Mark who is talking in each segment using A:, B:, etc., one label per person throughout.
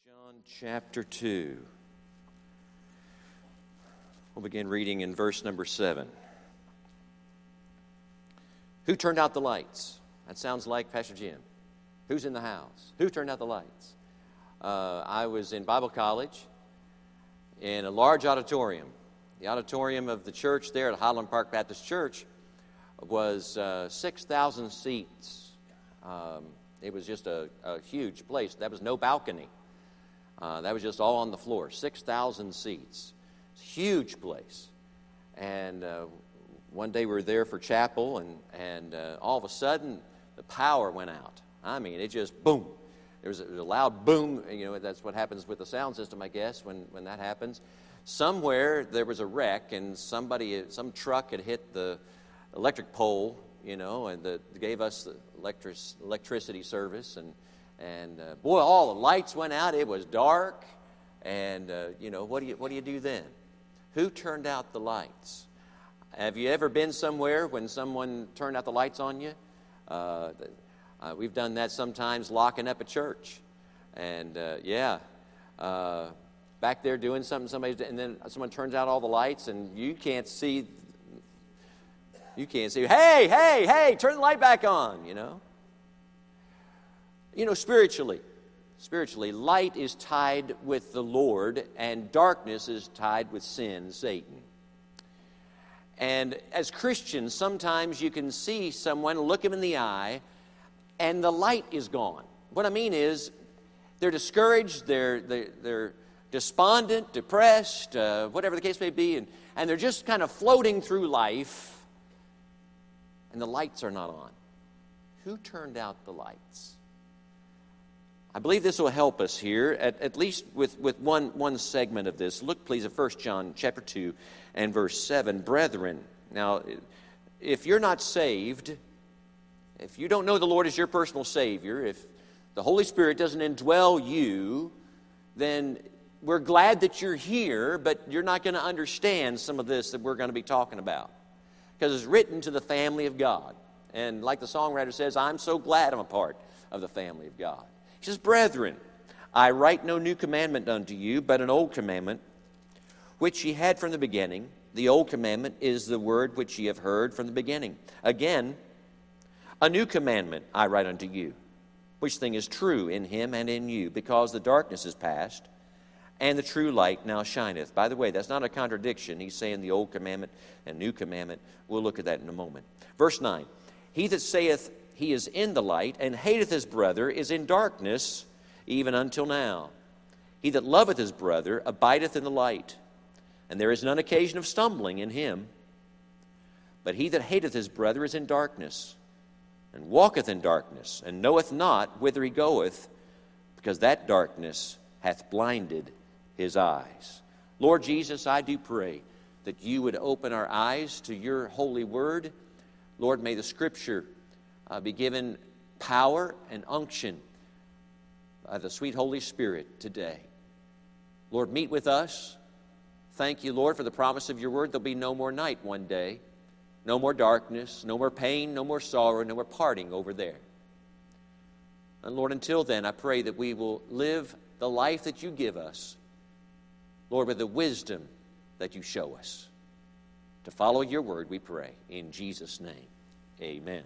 A: John chapter 2. We'll begin reading in verse number 7. Who turned out the lights? That sounds like Pastor Jim. Who's in the house? Who turned out the lights? I was in Bible college in a large auditorium. The auditorium of the church there at Highland Park Baptist Church was 6,000 seats. It was just a huge place. That was no balcony. That was just all on the floor. 6,000 seats. Huge place. And one day we were there for chapel, and all of a sudden the power went out. I mean, it just boom. There was a loud boom. You know, that's what happens with the sound system, I guess, when that happens. Somewhere there was a wreck, and some truck had hit the electric pole, you know, and gave us the electricity service, and boy, all the lights went out. It was dark, and you know, what do you do then? Who turned out the lights? Have you ever been somewhere when someone turned out the lights on you? We've done that sometimes, locking up a church, and back there doing something, and then someone turns out all the lights, and you can't see. Hey, turn the light back on, you know. You know, spiritually, light is tied with the Lord, and darkness is tied with sin, Satan. And as Christians, sometimes you can see someone, look him in the eye, and the light is gone. What I mean is, they're discouraged, they're despondent, depressed, whatever the case may be, and they're just kind of floating through life, and the lights are not on. Who turned out the lights? I believe this will help us here, at least with one segment of this. Look, please, at 1 John chapter 2 and verse 7. Brethren, now, if you're not saved, if you don't know the Lord as your personal Savior, if the Holy Spirit doesn't indwell you, then we're glad that you're here, but you're not going to understand some of this that we're going to be talking about. Because it's written to the family of God. And like the songwriter says, I'm so glad I'm a part of the family of God. He says, Brethren, I write no new commandment unto you, but an old commandment, which ye had from the beginning. The old commandment is the word which ye have heard from the beginning. Again, a new commandment I write unto you, which thing is true in him and in you, because the darkness is past, and the true light now shineth. By the way, that's not a contradiction. He's saying the old commandment and new commandment. We'll look at that in a moment. Verse 9, he that saith he is in the light, and hateth his brother, is in darkness, even until now. He that loveth his brother abideth in the light, and there is none occasion of stumbling in him. But he that hateth his brother is in darkness, and walketh in darkness, and knoweth not whither he goeth, because that darkness hath blinded his eyes. Lord Jesus, I do pray that you would open our eyes to your holy word. Lord, may the Scripture be given power and unction by the sweet Holy Spirit today. Lord, meet with us. Thank you, Lord, for the promise of your word. There'll be no more night one day, no more darkness, no more pain, no more sorrow, no more parting over there. And Lord, until then, I pray that we will live the life that you give us, Lord, with the wisdom that you show us. To follow your word, we pray. In Jesus' name, amen.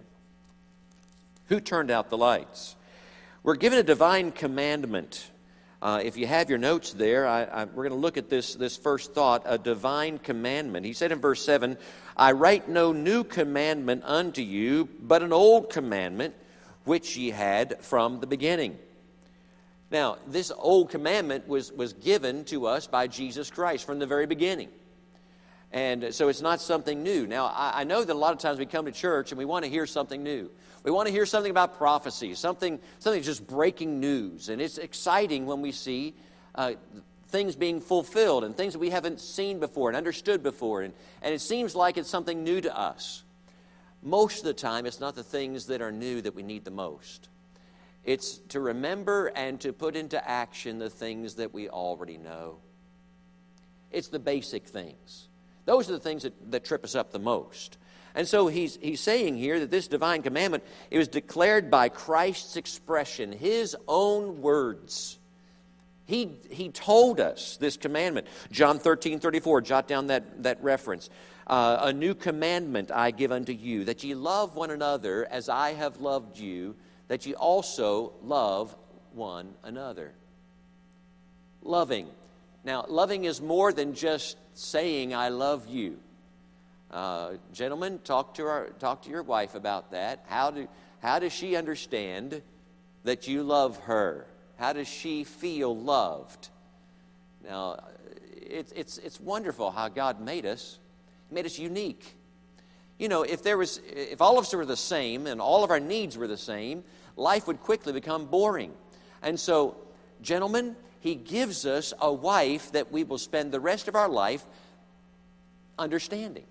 A: Who turned out the lights? We're given a divine commandment. If you have your notes there, we're going to look at this first thought, a divine commandment. He said in verse 7, I write no new commandment unto you, but an old commandment, which ye had from the beginning. Now, this old commandment was given to us by Jesus Christ from the very beginning. And so it's not something new. Now, I know that a lot of times we come to church and we want to hear something new. We want to hear something about prophecy, something just breaking news. And it's exciting when we see things being fulfilled and things that we haven't seen before and understood before. And it seems like it's something new to us. Most of the time, it's not the things that are new that we need the most. It's to remember and to put into action the things that we already know. It's the basic things. Those are the things that trip us up the most. And so he's saying here that this divine commandment, it was declared by Christ's expression, his own words. He told us this commandment. John 13:34, jot down that reference. A new commandment I give unto you, that ye love one another as I have loved you, that ye also love one another. Loving. Now, loving is more than just saying I love you. Gentlemen, talk to your wife about that. How does she understand that you love her? How does she feel loved? Now, it's wonderful how God made us. He made us unique. You know, if all of us were the same and all of our needs were the same, life would quickly become boring. And so, gentlemen, He gives us a wife that we will spend the rest of our life understanding.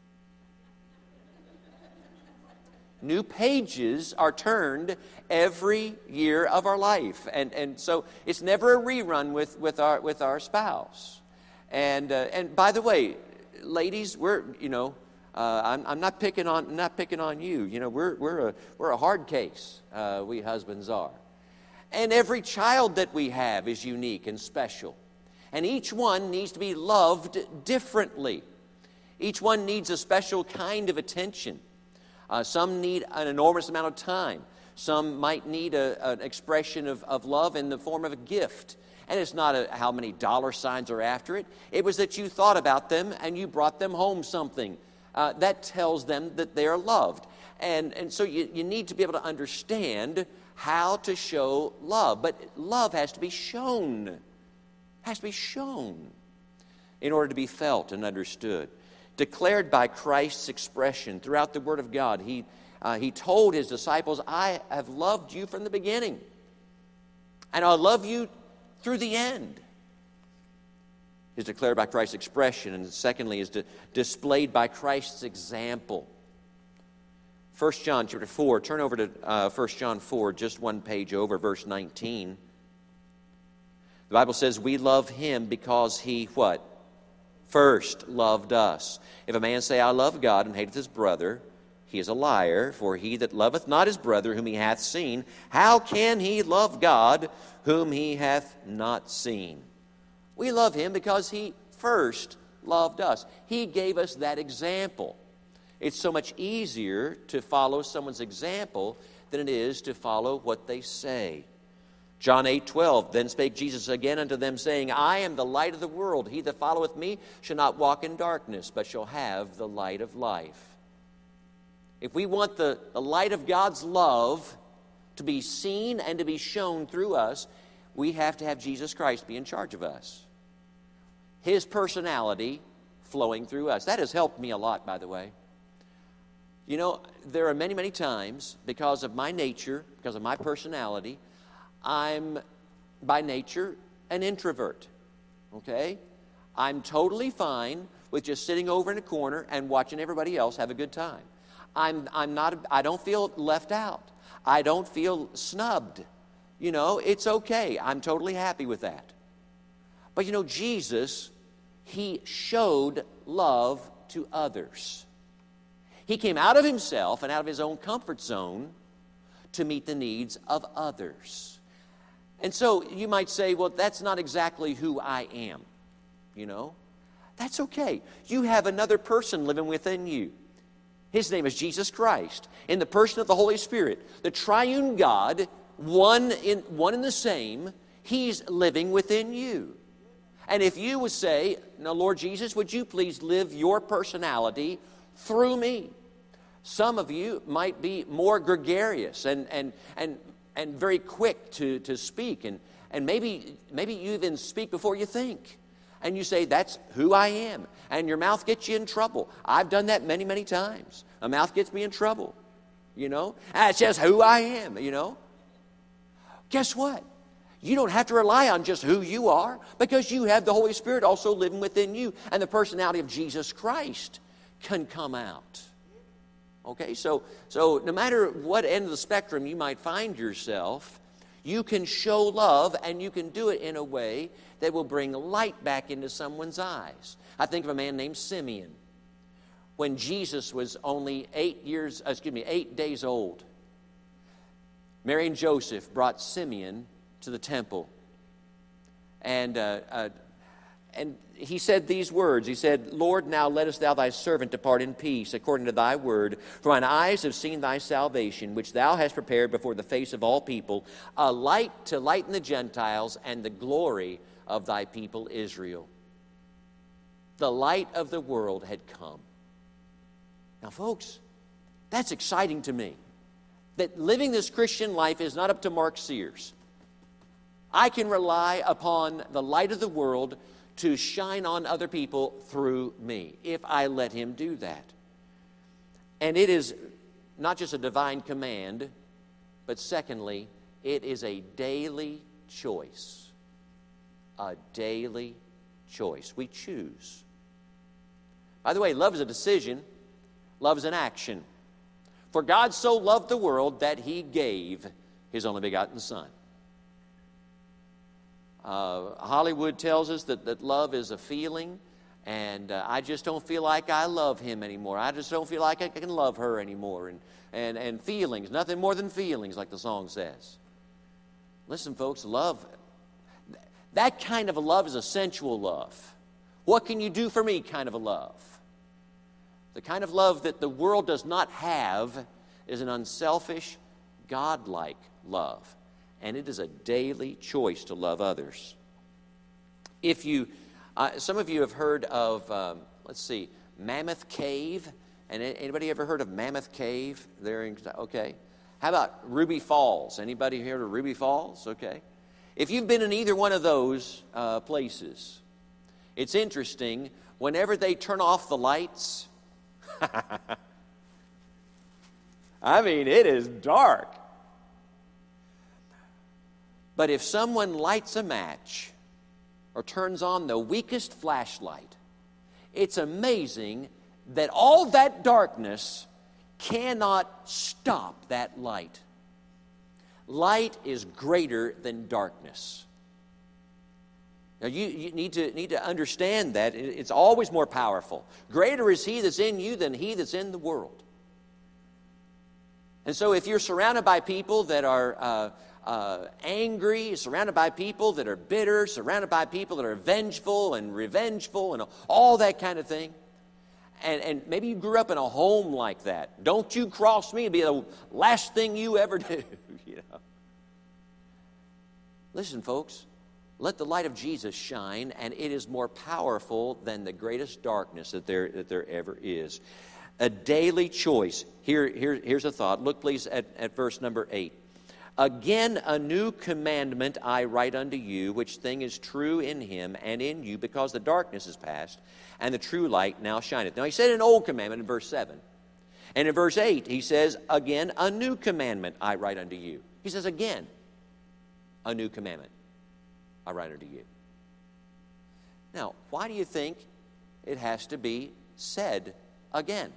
A: New pages are turned every year of our life, and so it's never a rerun with our spouse. And by the way, ladies, I'm not picking on you. You know, we're a hard case. We husbands are, and every child that we have is unique and special, and each one needs to be loved differently. Each one needs a special kind of attention. Some need an enormous amount of time. Some might need an expression of love in the form of a gift. And it's not how many dollar signs are after it. It was that you thought about them and you brought them home something. That tells them that they are loved. And so you need to be able to understand how to show love. But love has to be shown. Has to be shown in order to be felt and understood. Declared by Christ's expression throughout the Word of God. He told His disciples, I have loved you from the beginning, and I'll love you through the end. Is declared by Christ's expression, and secondly is displayed by Christ's example. 1 John chapter 4, turn over to 1 John 4, just one page over, verse 19. The Bible says, we love Him because He, what? First loved us. If a man say, I love God, and hateth his brother, he is a liar. For he that loveth not his brother whom he hath seen, how can he love God whom he hath not seen? We love Him because He first loved us. He gave us that example. It's so much easier to follow someone's example than it is to follow what they say. John 8:12, then spake Jesus again unto them, saying, I am the light of the world. He that followeth me shall not walk in darkness, but shall have the light of life. If we want the light of God's love to be seen and to be shown through us, we have to have Jesus Christ be in charge of us. His personality flowing through us. That has helped me a lot, by the way. You know, there are many, many times, because of my nature, because of my personality, I'm, by nature, an introvert, okay? I'm totally fine with just sitting over in a corner and watching everybody else have a good time. I don't feel left out. I don't feel snubbed. You know, it's okay. I'm totally happy with that. But you know, Jesus, He showed love to others. He came out of Himself and out of His own comfort zone to meet the needs of others. And so you might say, well, that's not exactly who I am, you know. That's okay. You have another person living within you. His name is Jesus Christ. In the person of the Holy Spirit, the triune God, one in the same, He's living within you. And if you would say, now, Lord Jesus, would you please live your personality through me? Some of you might be more gregarious and very quick to speak, and maybe you even speak before you think, and you say, that's who I am, and your mouth gets you in trouble. I've done that many, many times. A mouth gets me in trouble, you know. That's just who I am, you know. Guess what? You don't have to rely on just who you are, because you have the Holy Spirit also living within you, and the personality of Jesus Christ can come out. Okay, so no matter what end of the spectrum you might find yourself, you can show love, and you can do it in a way that will bring light back into someone's eyes. I think of a man named Simeon. When Jesus was only 8 days old, Mary and Joseph brought Simeon to the temple. And he said these words. He said, Lord, now lettest thou thy servant depart in peace, according to thy word. For mine eyes have seen thy salvation, which thou hast prepared before the face of all people, a light to lighten the Gentiles, and the glory of thy people Israel. The light of the world had come. Now, folks, that's exciting to me. That living this Christian life is not up to Mark Sears. I can rely upon the light of the world to shine on other people through me, if I let him do that. And it is not just a divine command, but secondly, it is a daily choice. A daily choice. We choose. By the way, love is a decision. Love is an action. For God so loved the world that he gave his only begotten Son. Hollywood tells us that love is a feeling, and I just don't feel like I love him anymore. I just don't feel like I can love her anymore. And feelings, nothing more than feelings, like the song says. Listen, folks, love, that kind of a love is a sensual love. What can you do for me kind of a love. The kind of love that the world does not have is an unselfish, God-like love. And it is a daily choice to love others. If you, some of you have heard of, Mammoth Cave. And anybody ever heard of Mammoth Cave? Okay. How about Ruby Falls? Anybody heard of Ruby Falls? Okay. If you've been in either one of those places, it's interesting. Whenever they turn off the lights, I mean, it is dark. But if someone lights a match or turns on the weakest flashlight, it's amazing that all that darkness cannot stop that light. Light is greater than darkness. Now you need to understand that. It's always more powerful. Greater is he that's in you than he that's in the world. And so if you're surrounded by people that are angry, surrounded by people that are bitter, surrounded by people that are vengeful and revengeful and all that kind of thing. And maybe you grew up in a home like that. Don't you cross me, it'll be the last thing you ever do. Listen, folks, let the light of Jesus shine, and it is more powerful than the greatest darkness that there ever is. A daily choice. Here's a thought. Look, please, at verse number 8. Again, a new commandment I write unto you, which thing is true in him and in you, because the darkness is past, and the true light now shineth. Now, he said an old commandment in verse 7. And in verse 8, he says, again, a new commandment I write unto you. He says, again, a new commandment I write unto you. Now, why do you think it has to be said again?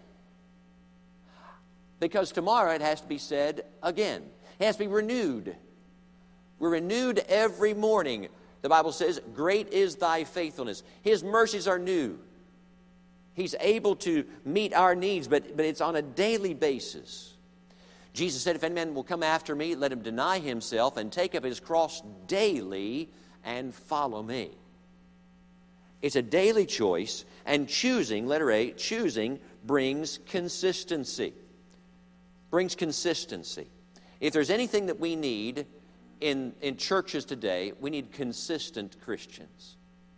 A: Because tomorrow it has to be said again. It has to be renewed. We're renewed every morning. The Bible says, great is thy faithfulness. His mercies are new. He's able to meet our needs, but it's on a daily basis. Jesus said, if any man will come after me, let him deny himself and take up his cross daily and follow me. It's a daily choice, and choosing, letter A, choosing brings consistency. Brings consistency. If there's anything that we need in churches today, we need consistent Christians.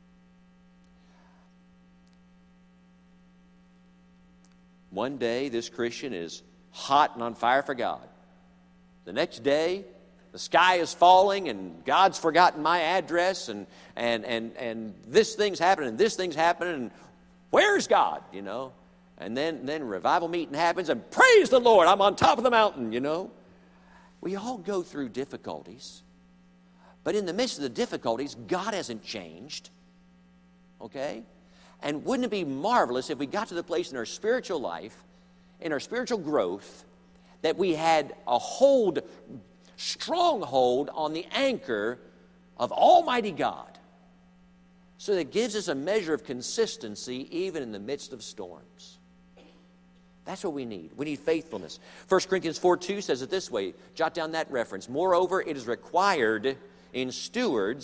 A: One day, this Christian is hot and on fire for God. The next day, the sky is falling and God's forgotten my address and this thing's happening and this thing's happening and where's God, And then revival meeting happens and praise the Lord, I'm on top of the mountain, We all go through difficulties. But in the midst of the difficulties, God hasn't changed. Okay? And wouldn't it be marvelous if we got to the place in our spiritual life, in our spiritual growth, that we had a strong hold on the anchor of Almighty God, so that it gives us a measure of consistency even in the midst of storms. That's what we need. We need faithfulness. 1 Corinthians 4:2 says it this way. Jot down that reference. Moreover, it is required in stewards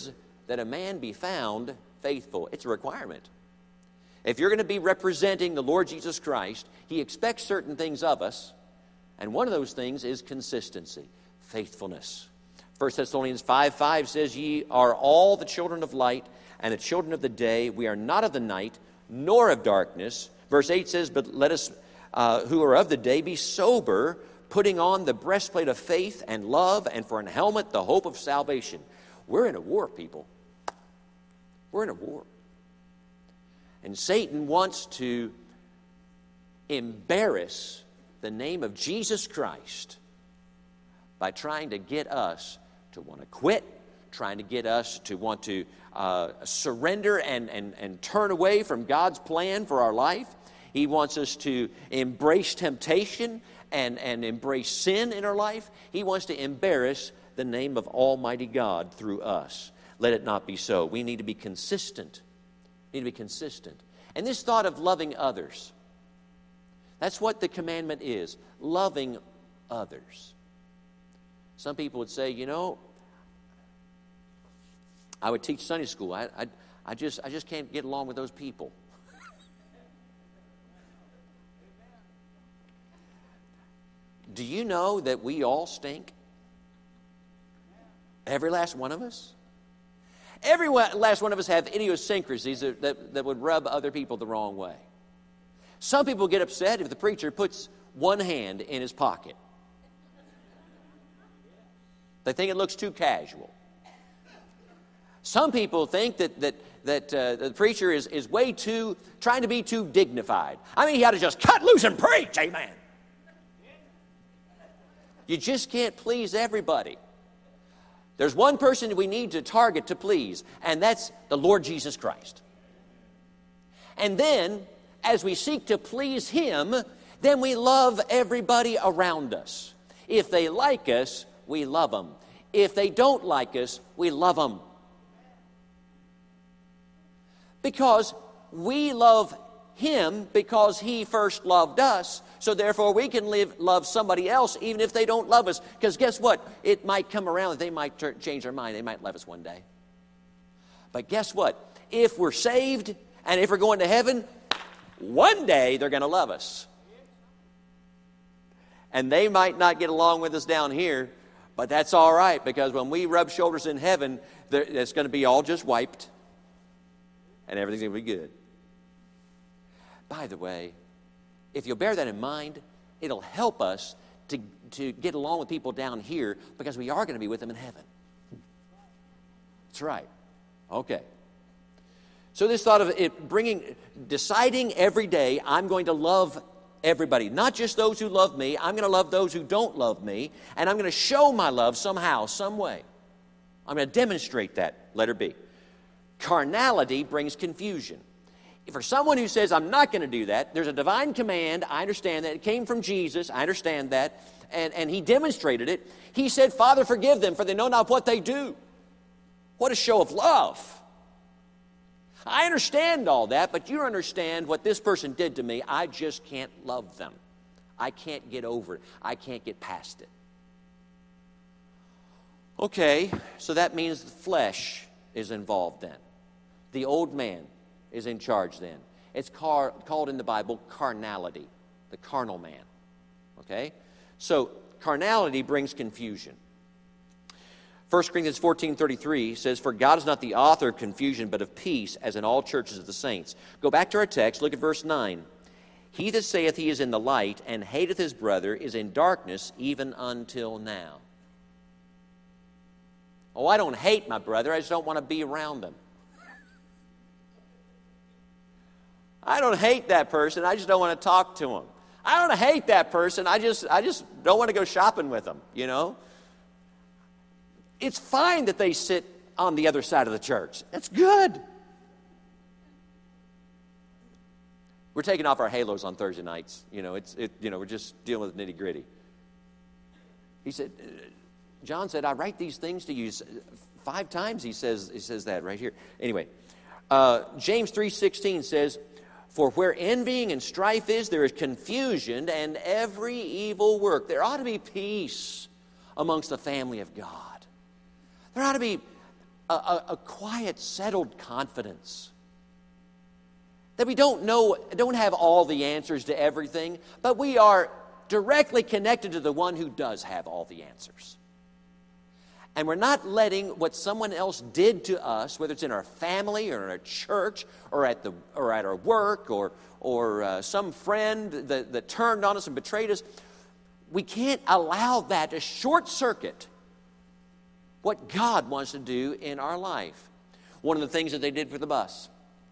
A: that a man be found faithful. It's a requirement. If you're going to be representing the Lord Jesus Christ, He expects certain things of us, and one of those things is consistency, faithfulness. 1 Thessalonians 5:5 says, "Ye are all the children of light and the children of the day. We are not of the night, nor of darkness." Verse 8 says, "But let us who are of the day be sober, putting on the breastplate of faith and love, and for an helmet the hope of salvation." We're in a war, people. We're in a war. And Satan wants to embarrass the name of Jesus Christ by trying to get us to want to quit, trying to get us to want to surrender and turn away from God's plan for our life. He wants us to embrace temptation and embrace sin in our life. He wants to embarrass the name of Almighty God through us. Let it not be so. We need to be consistent. We need to be consistent. And this thought of loving others, that's what the commandment is, loving others. Some people would say, I would teach Sunday school. I just can't get along with those people. Do you know that we all stink? Every last one of us? Every last one of us have idiosyncrasies that would rub other people the wrong way. Some people get upset if the preacher puts one hand in his pocket. They think it looks too casual. Some people think that the preacher is way too, trying to be too dignified. I mean, he ought to just cut loose and preach, amen. You just can't please everybody. There's one person we need to target to please, and that's the Lord Jesus Christ. And then, as we seek to please Him, then we love everybody around us. If they like us, we love them. If they don't like us, we love them. Because we love Him because He first loved us, so therefore we can love somebody else even if they don't love us. Because guess what? It might come around that they might change their mind. They might love us one day. But guess what? If we're saved and if we're going to heaven, one day they're going to love us. And they might not get along with us down here, but that's all right, because when we rub shoulders in heaven, it's going to be all just wiped, and everything's going to be good. By the way, if you'll bear that in mind, it'll help us to get along with people down here, because we are going to be with them in heaven. That's right. Okay. So this thought of it deciding every day, I'm going to love everybody, not just those who love me. I'm going to love those who don't love me, and I'm going to show my love somehow, some way. I'm going to demonstrate that. Letter B. Carnality brings confusion. For someone who says, I'm not going to do that, there's a divine command. I understand that. It came from Jesus. I understand that. And He demonstrated it. He said, Father, forgive them, for they know not what they do. What a show of love. I understand all that, but you don't understand what this person did to me. I just can't love them. I can't get over it. I can't get past it. Okay, so that means the flesh is involved then. The old man is in charge then. It's called in the Bible carnality, the carnal man. Okay? So carnality brings confusion. 1 Corinthians 14:33 says, For God is not the author of confusion, but of peace, as in all churches of the saints. Go back to our text, look at verse 9. He that saith he is in the light, and hateth his brother, is in darkness even until now. Oh, I don't hate my brother, I just don't want to be around him. I don't hate that person, I just don't want to talk to him. I don't hate that person, I just don't want to go shopping with them, you know. It's fine that they sit on the other side of the church. That's good. We're taking off our halos on Thursday nights. You know, we're just dealing with nitty gritty. He said, John said, I write these things to you 5 times. He says that right here. Anyway, James 3:16 says, For where envying and strife is, there is confusion and every evil work. There ought to be peace amongst the family of God. There ought to be a quiet, settled confidence. That we don't have all the answers to everything, but we are directly connected to the one who does have all the answers. And we're not letting what someone else did to us, whether it's in our family or in our church or at our work or some friend that turned on us and betrayed us, we can't allow that to short circuit what God wants to do in our life. One of the things that they did for the bus,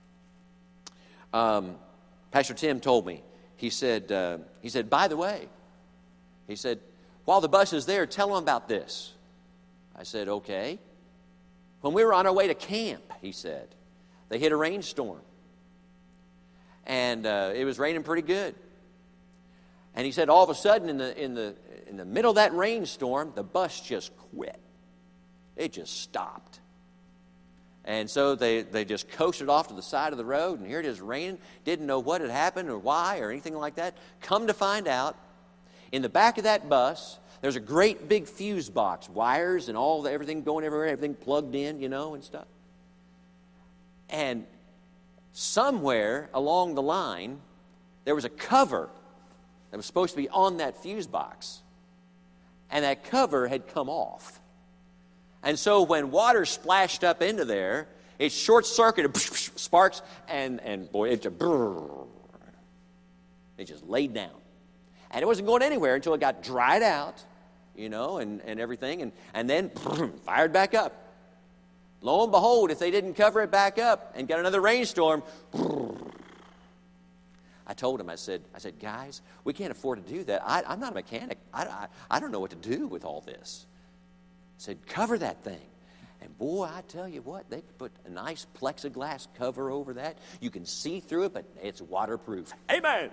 A: Pastor Tim told me, he said, by the way, he said, while the bus is there, tell them about this. I said, okay. When we were on our way to camp, he said, they hit a rainstorm. And it was raining pretty good. And he said all of a sudden in the middle of that rainstorm, the bus just quit. It just stopped. And so they just coasted off to the side of the road, and here it is raining. Didn't know what had happened or why or anything like that. Come to find out, in the back of that bus, there's a great big fuse box, wires and everything going everywhere, everything plugged in, and stuff. And somewhere along the line, there was a cover that was supposed to be on that fuse box. And that cover had come off. And so when water splashed up into there, it short-circuited, sparks, and boy, it just laid down. And it wasn't going anywhere until it got dried out, and everything, and then fired back up. Lo and behold, if they didn't cover it back up and got another rainstorm, I told him, I said, guys, we can't afford to do that. I'm not a mechanic. I don't know what to do with all this. I said, cover that thing. And boy, I tell you what, they put a nice plexiglass cover over that. You can see through it, but it's waterproof. Amen.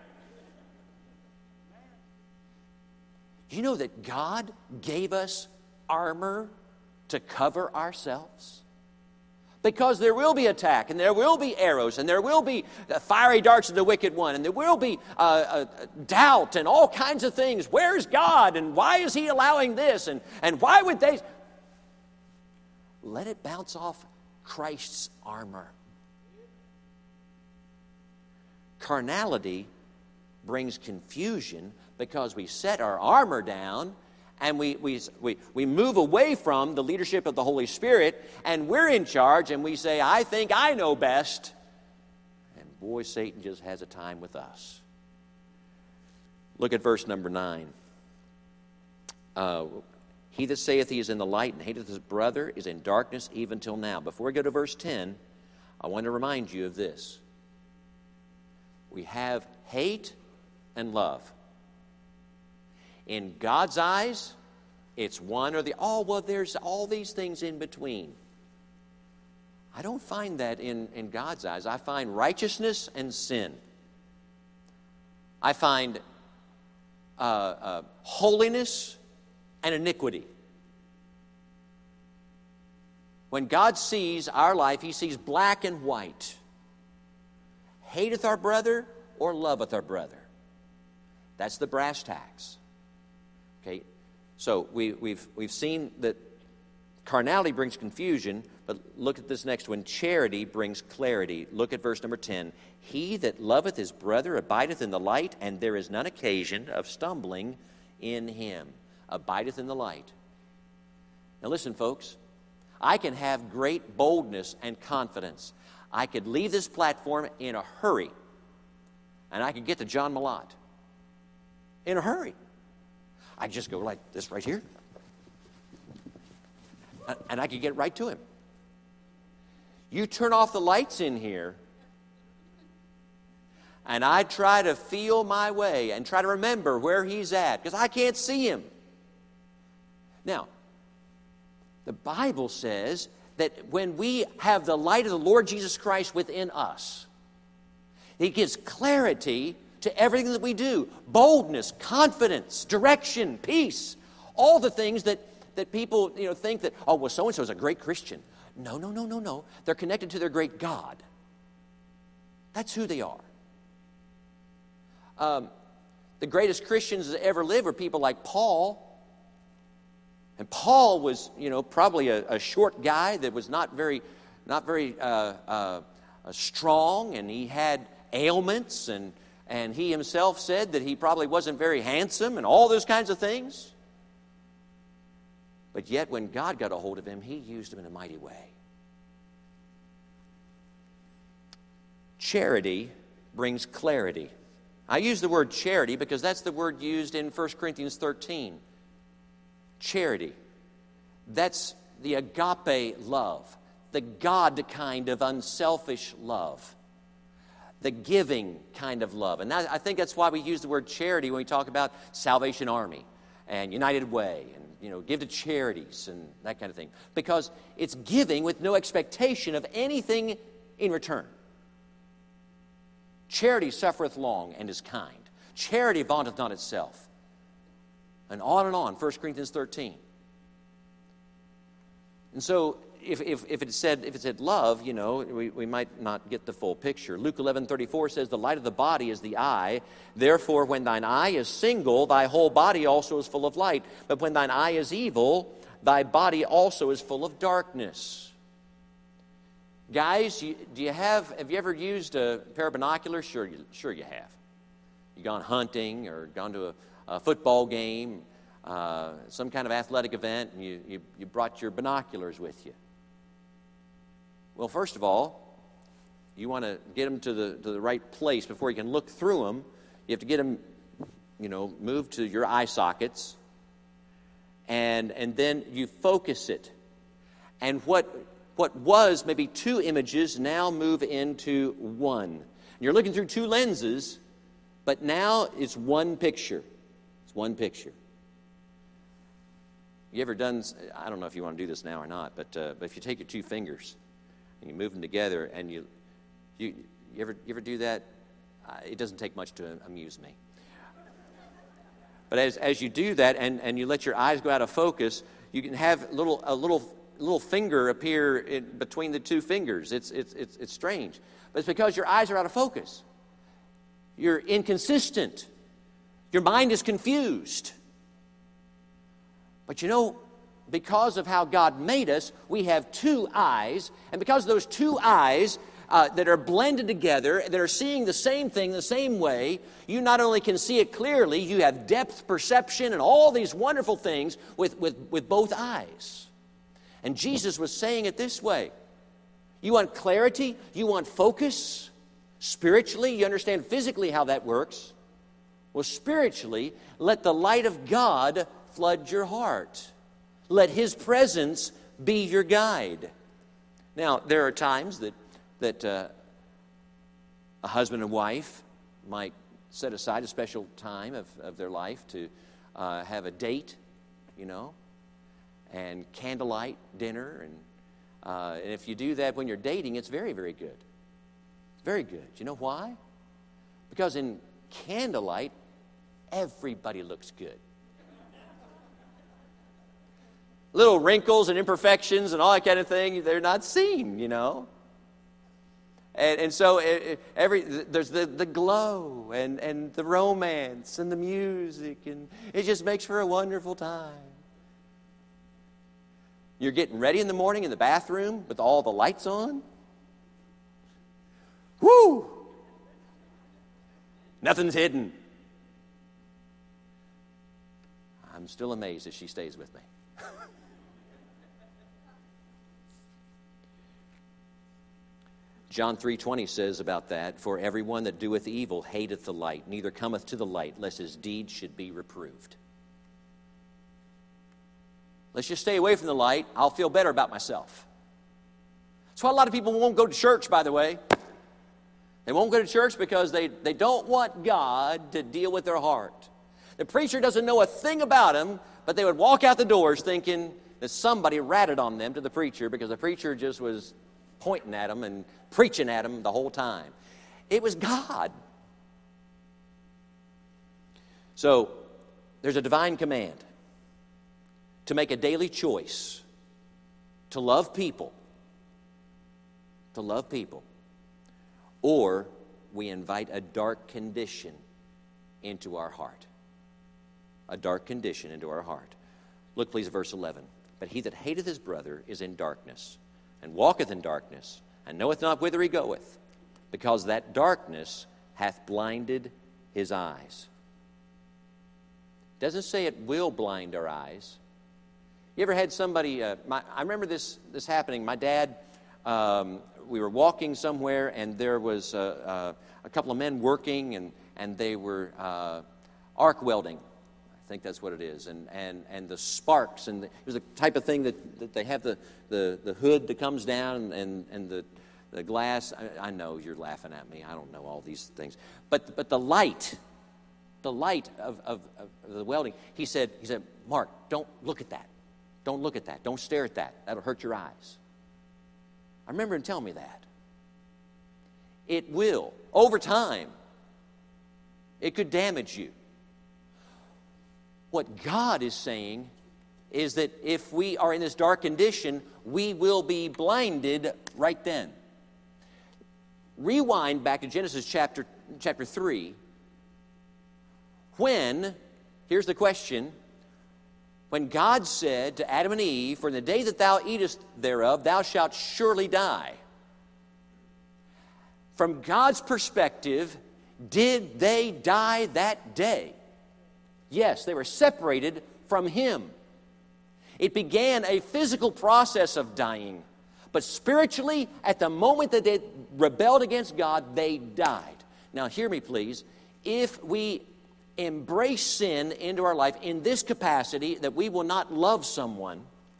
A: You know that God gave us armor to cover ourselves? Because there will be attack, and there will be arrows, and there will be fiery darts of the wicked one, and there will be doubt and all kinds of things. Where's God, and why is He allowing this, and why would they? Let it bounce off Christ's armor. Carnality brings confusion because we set our armor down and we move away from the leadership of the Holy Spirit, and we're in charge, and we say, I think I know best. And boy, Satan just has a time with us. Look at verse number 9. He that saith he is in the light and hateth his brother is in darkness even till now. Before we go to verse 10, I want to remind you of this. We have hate and love. In God's eyes, it's one or the there's all these things in between. I don't find that in God's eyes. I find righteousness and sin. I find holiness and iniquity. When God sees our life, He sees black and white. Hateth our brother or loveth our brother. That's the brass tacks. Okay, so we've seen that carnality brings confusion, but look at this next one. Charity brings clarity. Look at verse number 10. He that loveth his brother abideth in the light, and there is none occasion of stumbling in him. Abideth in the light. Now listen, folks. I can have great boldness and confidence. I could leave this platform in a hurry, and I could get to John Malott in a hurry. I just go like this right here, and I could get right to him. You turn off the lights in here, and I try to feel my way and try to remember where he's at, because I can't see him. Now, the Bible says that when we have the light of the Lord Jesus Christ within us, He gives clarity to everything that we do. Boldness, confidence, direction, peace. All the things that people think that, so-and-so is a great Christian. No. They're connected to their great God. That's who they are. The greatest Christians that ever lived were people like Paul, And Paul was, probably a short guy that was not very strong, and he had ailments, and he himself said that he probably wasn't very handsome and all those kinds of things. But yet when God got a hold of him, he used him in a mighty way. Charity brings clarity. I use the word charity because that's the word used in 1 Corinthians 13. Charity. That's the agape love, the God kind of unselfish love, the giving kind of love. And I think that's why we use the word charity when we talk about Salvation Army and United Way and, give to charities and that kind of thing. Because it's giving with no expectation of anything in return. Charity suffereth long and is kind. Charity vaunteth not itself. And on, 1 Corinthians 13. And so, if it said love, we might not get the full picture. Luke 11:34 says, "The light of the body is the eye. Therefore, when thine eye is single, thy whole body also is full of light. But when thine eye is evil, thy body also is full of darkness." Guys, have you ever used a pair of binoculars? Sure you have. You've gone hunting or gone to a football game, some kind of athletic event, and you brought your binoculars with you. Well, first of all, you want to get them to the right place before you can look through them. You have to get them, moved to your eye sockets, and then you focus it. And what was maybe two images now move into one. You're looking through two lenses, but now it's one picture. It's one picture. You ever done, I don't know if you want to do this now or not, but if you take your two fingers and you move them together and you ever do that? It doesn't take much to amuse me. But as you do that and you let your eyes go out of focus, you can have a little finger appear in between the two fingers. It's strange. But it's because your eyes are out of focus. You're inconsistent. Your mind is confused. But because of how God made us, we have two eyes. And because of those two eyes that are blended together, that are seeing the same thing the same way, you not only can see it clearly, you have depth perception and all these wonderful things with both eyes. And Jesus was saying it this way. You want clarity? You want focus? Spiritually, you understand physically how that works. Well, spiritually, let the light of God flood your heart. Let His presence be your guide. Now, there are times that a husband and wife might set aside a special time of their life to have a date, and candlelight dinner. And if you do that when you're dating, it's very, very good. Very good. Do you know why? Because in candlelight, everybody looks good. Little wrinkles and imperfections and all that kind of thing, they're not seen, And so there's the glow and the romance and the music, and it just makes for a wonderful time. You're getting ready in the morning in the bathroom with all the lights on. Woo! Nothing's hidden. I'm still amazed that she stays with me. John 3:20 says about that, "For everyone that doeth evil hateth the light, neither cometh to the light, lest his deeds should be reproved." Let's just stay away from the light. I'll feel better about myself. That's why a lot of people won't go to church, by the way. They won't go to church because they don't want God to deal with their heart. The preacher doesn't know a thing about them, but they would walk out the doors thinking that somebody ratted on them to the preacher because the preacher just was pointing at them and preaching at them the whole time. It was God. So, there's a divine command to make a daily choice to love people. To love people. Or we invite a dark condition into our heart. A dark condition into our heart. Look, please, at verse 11. But he that hateth his brother is in darkness, and walketh in darkness, and knoweth not whither he goeth, because that darkness hath blinded his eyes. It doesn't say it will blind our eyes. You ever had somebody, I remember this happening. My dad, we were walking somewhere, and there was a couple of men working, and they were arc welding. I think that's what it is. And the sparks, and it was the type of thing that they have the hood that comes down, and the glass. I know you're laughing at me. I don't know all these things. But the light of the welding, he said, Mark, don't look at that. Don't look at that. Don't stare at that. That'll hurt your eyes. I remember him telling me that. It will. Over time, it could damage you. What God is saying is that if we are in this dark condition, we will be blinded right then. Rewind back to Genesis chapter 3. Here's the question, when God said to Adam and Eve, for in the day that thou eatest thereof, thou shalt surely die. From God's perspective, did they die that day? Yes, they were separated from Him. It began a physical process of dying, but spiritually, at the moment that they rebelled against God, they died. Now, hear me, please. If we embrace sin into our life in this capacity, that we will not love someone,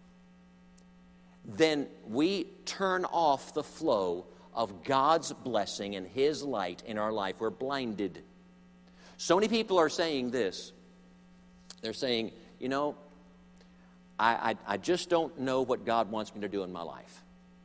A: then we turn off the flow of God's blessing and His light in our life. We're blinded. So many people are saying this. They're saying, I just don't know what God wants me to do in my life.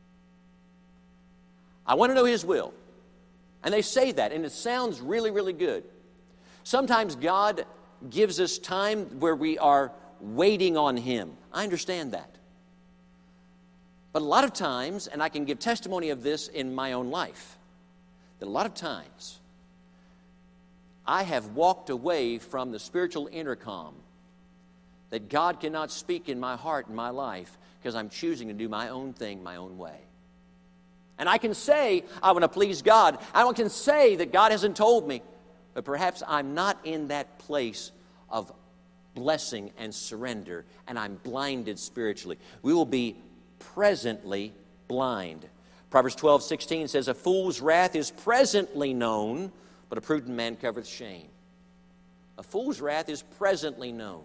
A: I want to know His will. And they say that, and it sounds really, really good. Sometimes God gives us time where we are waiting on Him. I understand that. But a lot of times, and I can give testimony of this in my own life, that a lot of times I have walked away from the spiritual intercom that God cannot speak in my heart and my life because I'm choosing to do my own thing my own way. And I can say, I want to please God. I can say that God hasn't told me. But perhaps I'm not in that place of blessing and surrender, and I'm blinded spiritually. We will be presently blind. Proverbs 12:16 says, a fool's wrath is presently known, but a prudent man covereth shame. A fool's wrath is presently known.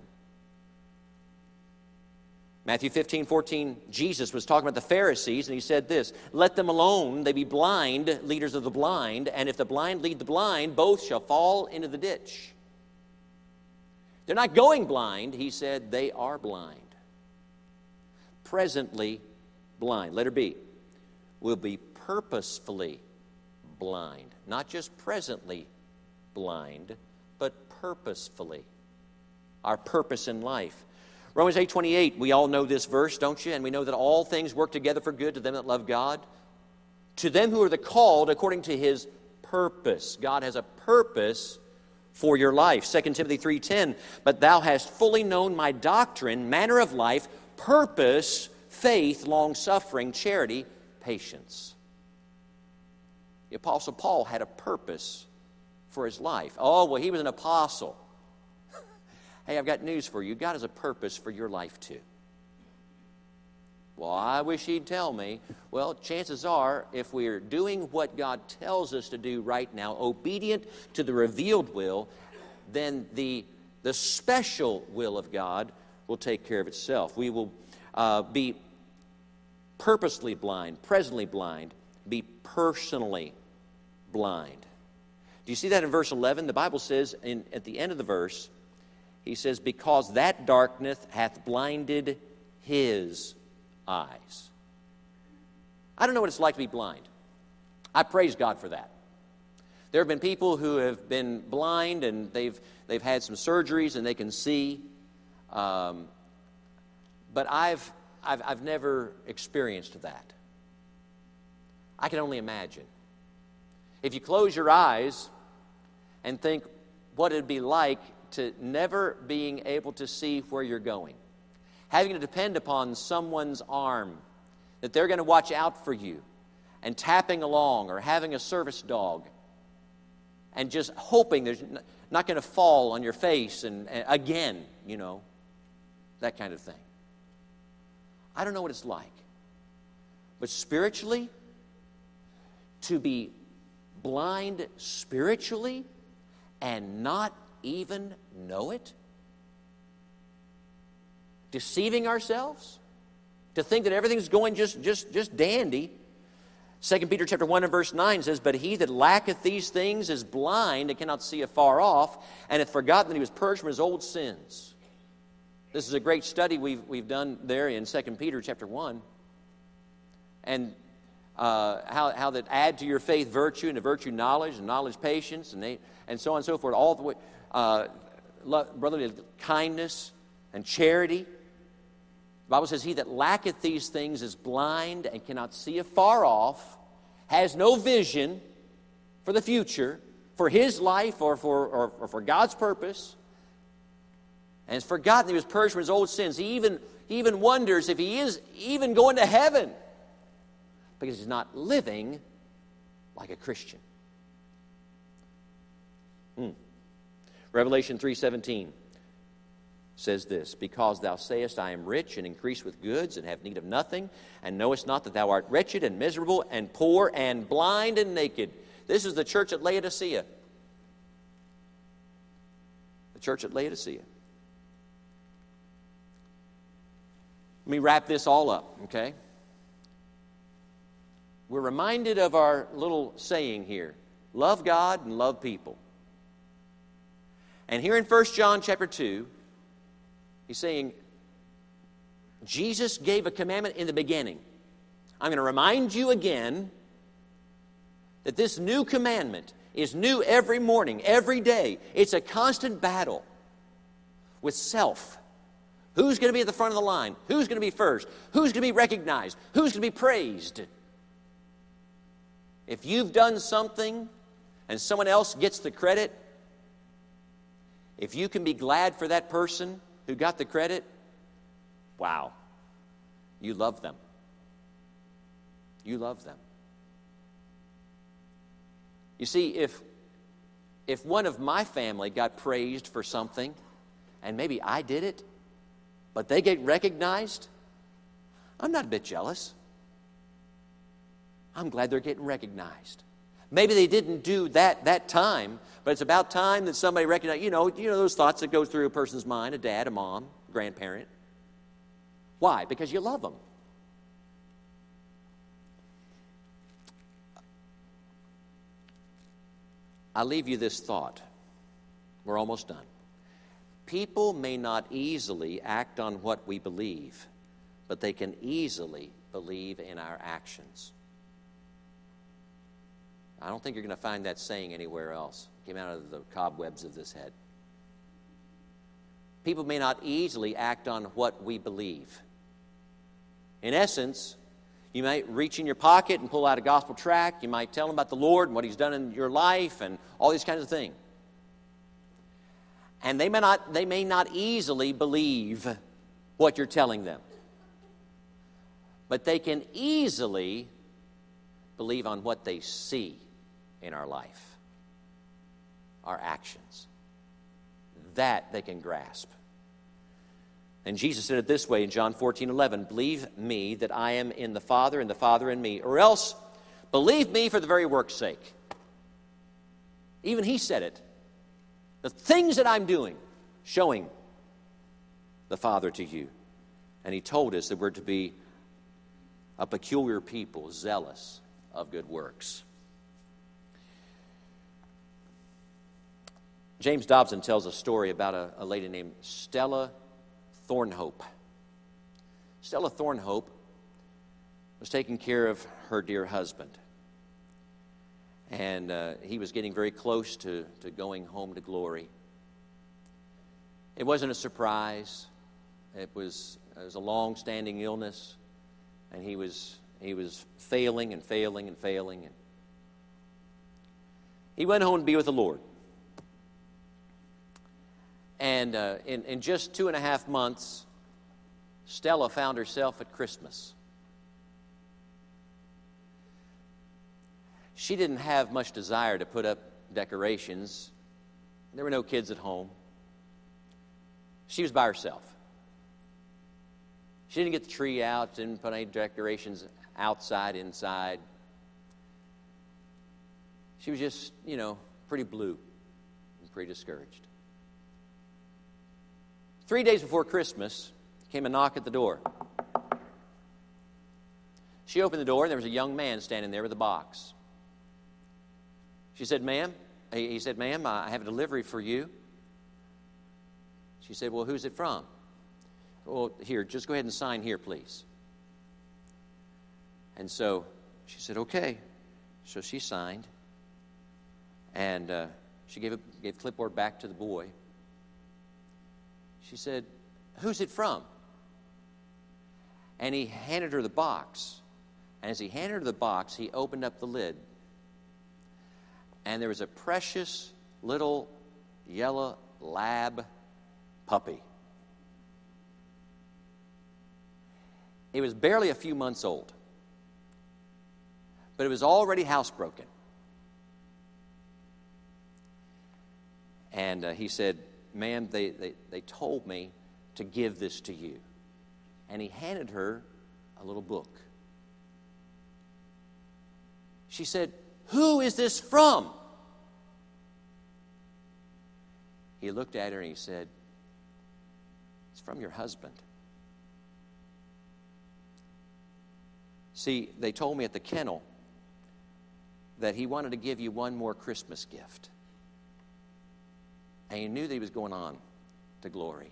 A: Matthew 15:14, Jesus was talking about the Pharisees, and He said this, let them alone, they be blind, leaders of the blind, and if the blind lead the blind, both shall fall into the ditch. They're not going blind, He said, they are blind. Presently blind. Letter B, will be purposefully blind. Not just presently blind, but purposefully. Our purpose in life. Romans 8:28, we all know this verse, don't you? And we know that all things work together for good to them that love God. To them who are the called according to His purpose. God has a purpose for your life. 2 Timothy 3:10, but thou hast fully known my doctrine, manner of life, purpose, faith, long-suffering, charity, patience. The Apostle Paul had a purpose for his life. Oh, well, he was an apostle. Hey, I've got news for you. God has a purpose for your life too. Well, I wish He'd tell me. Well, chances are, if we're doing what God tells us to do right now, obedient to the revealed will, then the special will of God will take care of itself. We will be purposely blind, presently blind, be personally blind. Do you see that in verse 11? The Bible says at the end of the verse, He says, because that darkness hath blinded his eyes. I don't know what it's like to be blind. I praise God for that. There have been people who have been blind and they've had some surgeries and they can see. But I've never experienced that. I can only imagine. If you close your eyes and think what it'd be like to never being able to see where you're going. having to depend upon someone's arm, that they're going to watch out for you, and tapping along or having a service dog, and just hoping there's not going to fall on your face and again, that kind of thing. I don't know what it's like. But spiritually, to be blind spiritually and not even know it, deceiving ourselves, to think that everything's going just dandy. 2 Peter chapter 1 and verse 9 says, "But he that lacketh these things is blind and cannot see afar off, and hath forgotten that he was purged from his old sins." This is a great study we've done there in 2 Peter chapter 1. And how that add to your faith virtue, and to virtue knowledge, and knowledge patience, and so on and so forth. All the way, brotherly kindness and charity. The Bible says, "He that lacketh these things is blind and cannot see afar off, has no vision for the future, for his life or for God's purpose, and has forgotten that he was purged from his old sins." He even wonders if he is even going to heaven, because he's not living like a Christian. Revelation 3:17 says this, "Because thou sayest, I am rich and increase with goods and have need of nothing, and knowest not that thou art wretched and miserable and poor and blind and naked." This is the church at Laodicea. The church at Laodicea. Let me wrap this all up, okay? We're reminded of our little saying here, love God and love people. And here in 1 John chapter 2, he's saying, Jesus gave a commandment in the beginning. I'm going to remind you again that this new commandment is new every morning, every day. It's a constant battle with self. Who's going to be at the front of the line? Who's going to be first? Who's going to be recognized? Who's going to be praised? If you've done something and someone else gets the credit, if you can be glad for that person who got the credit, wow, you love them. You love them. You see, if one of my family got praised for something, and maybe I did it, but they get recognized, I'm not a bit jealous. I'm glad they're getting recognized. Maybe they didn't do that time, but it's about time that somebody recognized. You know those thoughts that go through a person's mind, a dad, a mom, a grandparent. Why? Because you love them. I'll leave you this thought. We're almost done. People may not easily act on what we believe, but they can easily believe in our actions. I don't think you're going to find that saying anywhere else. It came out of the cobwebs of this head. People may not easily act on what we believe. In essence, you might reach in your pocket and pull out a gospel tract. You might tell them about the Lord and what He's done in your life and all these kinds of things. And they may not easily believe what you're telling them. But they can easily believe on what they see in our life, our actions. That they can grasp. And Jesus said it this way in John 14:11, "Believe me that I am in the Father and the Father in me, or else believe me for the very work's sake." Even He said it. The things that I'm doing, showing the Father to you. And He told us that we're to be a peculiar people, zealous of good works. James Dobson tells a story about a lady named Stella Thornhope. Stella Thornhope was taking care of her dear husband. And he was getting very close to going home to glory. It wasn't a surprise. It was a long-standing illness. And he was failing and failing and failing. And he went home to be with the Lord. And in just 2.5 months, Stella found herself at Christmas. She didn't have much desire to put up decorations. There were no kids at home. She was by herself. She didn't get the tree out, didn't put any decorations outside, inside. She was just, pretty blue and pretty discouraged. 3 days before Christmas, came a knock at the door. She opened the door, and there was a young man standing there with a box. She said, "Ma'am," he said, "Ma'am, I have a delivery for you." She said, "Well, who's it from?" "Well, here, just go ahead and sign here, please." And so she said, "Okay." So she signed, and she gave clipboard back to the boy. She said, "Who's it from?" And he handed her the box. And as he handed her the box, he opened up the lid. And there was a precious little yellow lab puppy. It was barely a few months old, but it was already housebroken. And he said, "Ma'am, they told me to give this to you." And he handed her a little book. She said, "Who is this from?" He looked at her and he said, "It's from your husband." See, they told me at the kennel that he wanted to give you one more Christmas gift. And he knew that he was going on to glory.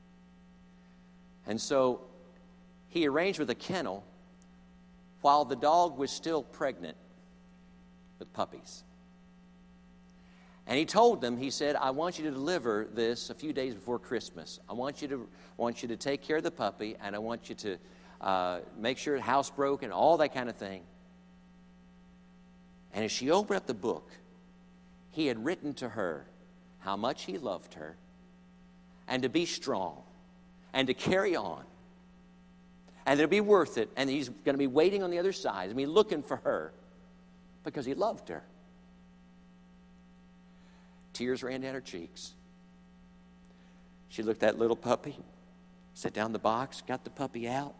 A: And so he arranged with the kennel while the dog was still pregnant with puppies. And he told them, he said, "I want you to deliver this a few days before Christmas. I want you to take care of the puppy, and I want you to make sure it's housebroken, all that kind of thing." And as she opened up the book, he had written to her how much he loved her, and to be strong, and to carry on, and it'll be worth it, and he's going to be waiting on the other side, and be looking for her, because he loved her. Tears ran down her cheeks. She looked at that little puppy, set down the box, got the puppy out.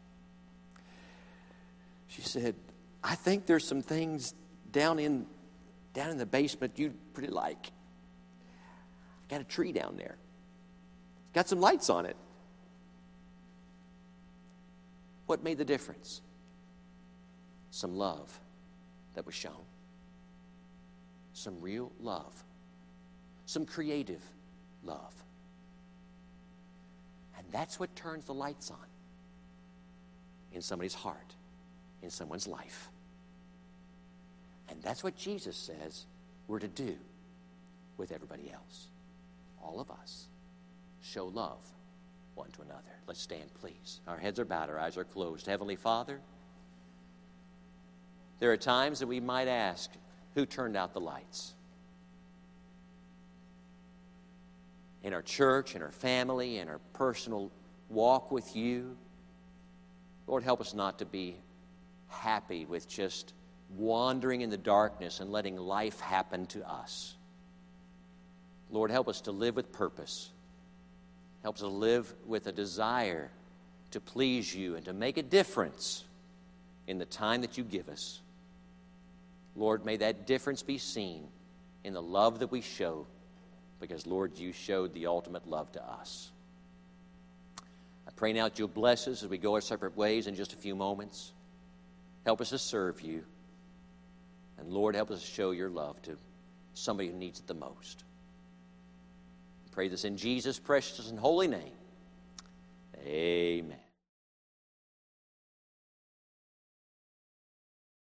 A: She said, "I think there's some things down in the basement you'd pretty like. Got a tree down there. It's got some lights on it." What made the difference? Some love that was shown. Some real love. Some creative love. And that's what turns the lights on in somebody's heart, in someone's life. And that's what Jesus says we're to do with everybody else. All of us show love one to another. Let's stand, please. Our heads are bowed, our eyes are closed. Heavenly Father, there are times that we might ask, who turned out the lights? In our church, in our family, in our personal walk with you. Lord, help us not to be happy with just wandering in the darkness and letting life happen to us. Lord, help us to live with purpose. Help us to live with a desire to please you and to make a difference in the time that you give us. Lord, may that difference be seen in the love that we show, because, Lord, you showed the ultimate love to us. I pray now that you'll bless us as we go our separate ways in just a few moments. Help us to serve you. And, Lord, help us to show your love to somebody who needs it the most. I pray this in Jesus' precious and holy name. Amen.